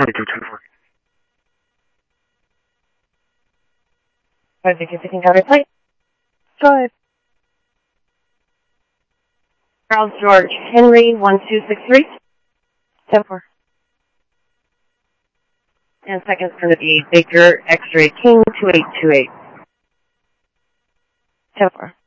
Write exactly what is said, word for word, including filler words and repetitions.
twenty-two twenty-four. five Victor picking counter plate. Go ahead. Charles George Henry one two six three. ten four. And second's going to be Victor X-ray King two eight two eight. ten four.